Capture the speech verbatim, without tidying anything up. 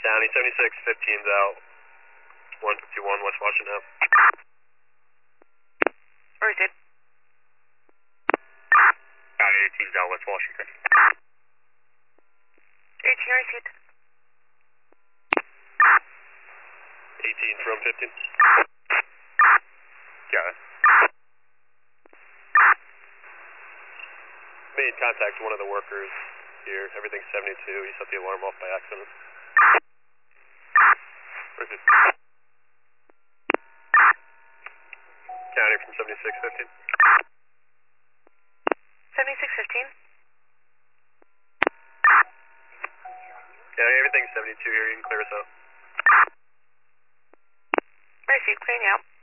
County, seventy-six fifteen's out. one fifty-one West Washington. Where is it? County eighteen's out West Washington. eighteen, I see it. eighteen from fifteen. Got it. Made contact with one of the workers here. Everything's seventy-two. He set the alarm off by accident. Where's it? County from seventy-six fifteen. seventy-six fifteen. Yeah, everything's seventy-two here. You can clear us out. I see it. Clearing out.